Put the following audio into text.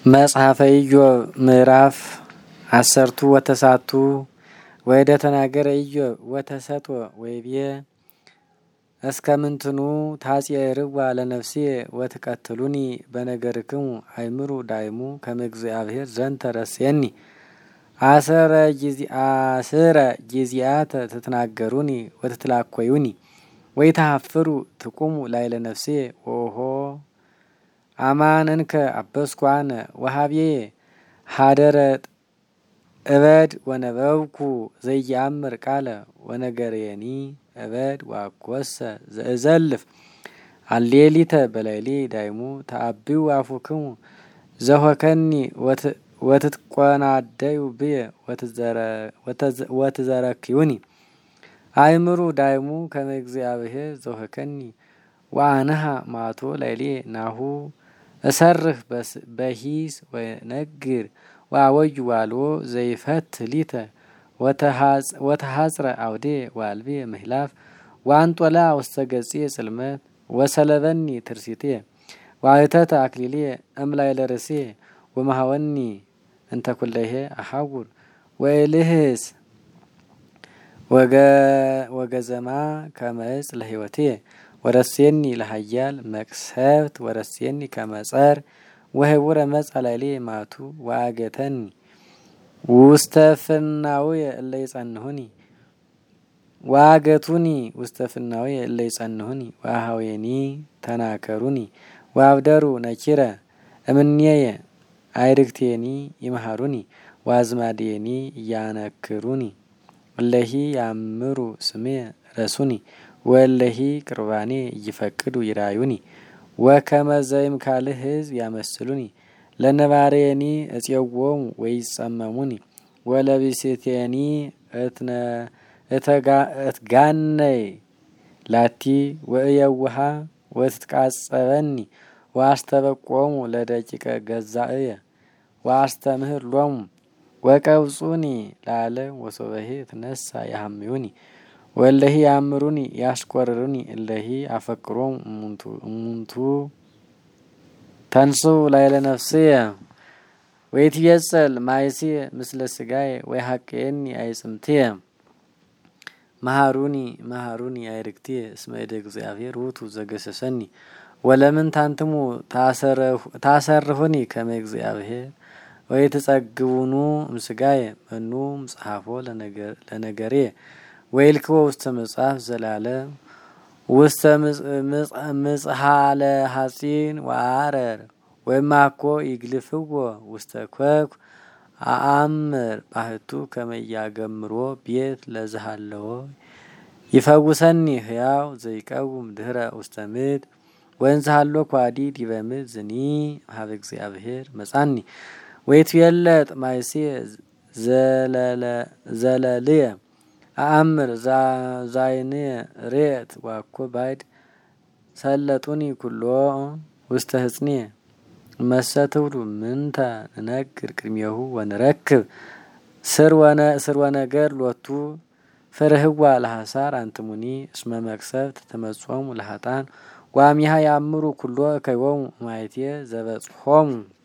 መጽሐፈ ኢዮብ ምዕራፍ 10 ወተሳቱ ወይደ ተናገረ ኢዮብ ወተሰጦ ወይቤ እስከ ምንትኑ ታጽየርዋ ለነፍሴ ወትቀትሉኒ በነገርክሙ አይምሩ ዳይሙ ከመ እግዚአብሔር ዘንተ ረስየኒ አስረ ጊዜያተ ትትናገሩኒ ወትትላኮዩኒ ወይተሐፍሩ ትቁሙ ላይለ ነፍሴ ኦሆ አማን እንከ አበስኳነ ወሃብዬ ሀደረት እበድ ወነበብኩ ዘያምር ቃለ ወነገሬኒ እበድ ዋኮሰ ዘእዘልፍ አሌሊተ በላይሊ ዳይሙ ተአብዩ አፉክሙ ዘሆከኒ ወትትቆናደዩ ብየ ወትዘረክዩኒ አይምሩ ዳይሙ ከመ እግዚአብሔር ዘሆከኒ ወአነሃ ማቶ ላይሌ ናሁ እሰርህ በሂስ ወነግር ወአወዩ ዋልዎ ዘይፈት ሊተ ወተሐጽረ አውዴ ዋልቤ ምህላፍ ወአንጦላ ውስተ ገጼ ጽልመት ወሰለበኒ ትርሲቴ ዋይተተ አክሊሌ እምላይለ ርእሴ ወመሃወኒ እንተ ኩለሄ አሐውር ወእልህስ ወገዘማ ከመ ዕፅ ለሕይወቴ ወረሴኒ ለሃያል መቅሰፍት ወረሴኒ ከመጸር ወህቡረ መጻ ላይሌ ማቱ ወአገተኒ ውስተ ፍናውየ እለ ይጸንሁኒ ወአገቱኒ ውስተ ፍናውየ እለ ይጸንሁኒ ወአኀዌኒ ተናከሩኒ ወአብደሩ ነኪረ እምኔየ አይርክቴኒ ይመሃሩኒ ወአዝማዴኒ እያነክሩኒ እለሂ ያምሩ ስሜ ረሱኒ ወለሂ ቅርባኔ ይፈቅዱ ይራዩኒ ወከመ ዘይምካልእ ሕዝብ ያመስሉኒ ለነባሬኒ እጽየዎሙ ወይጸመሙኒ ወለብእሲቴኒ እትጋነይ ላቲ ወእየውሃ ወትትቃጸበኒ ወአስተበቆሙ ለደቂቀ ገዛእየ ወአስተምህር ሎሙ ወቀብጹኒ ለዓለም ወሶበሄ ትነሳ ያሐምዩኒ ወለሂ ያምሩኒ ያስቆርሩኒ እለሂ አፈቅሮሙ እሙንቱ ተንሱ ላይለ ነፍስየ ወይትየጸል ማይስየ ምስለ ስጋየ ወይሐቅየኒ አይጽምትየ መሃሩኒ አይርክትየ እስመ እደ እግዚአብሔር ውእቱ ዘገሰሰኒ ወለምንት አንትሙ ታሰርሁኒ ከመ እግዚአብሔር ወይትጸግቡኑ እምስጋየ መኑ ምጽሐፎ ለነገርየ ወይልክዎ ውስተ መጽሐፍ ዘላለም ውስተ ምጽሐለ ሐጺን ወአረር ወይማኮ ይግልፍዎ ውስተ ኮኩ አአምር ባህቱ ከመ ያገምሮ ቤት ለዝሃለዎ ይፈውሰኒ ሕያው ዘይቀውም ድህረ ውስተ ምድር ወንዝሃሎ ኳዲ ዲበ ምድር ዝኒ ሀበ እግዚአብሔር መጻኒ ወይትየለጥ ማይስየ ዘለልየ አአምር ዛይንየ ሬት ዋኮ ባይድ ሰለጡኒ ኩሎ ውስተ ህጽንየ መሰትውሉ ምንተ ንነግር ቅድሜሁ ወንረክብ ስር ወነገር ሎቱ ፍርህዋ ለሐሳር አንትሙኒ እስመ መቅሰፍት ተመጾሙ ለሃጣን ዋሚሃ ያምሩ ኩሎ እከይዎሙ ማይትየ ዘበጽሖሙ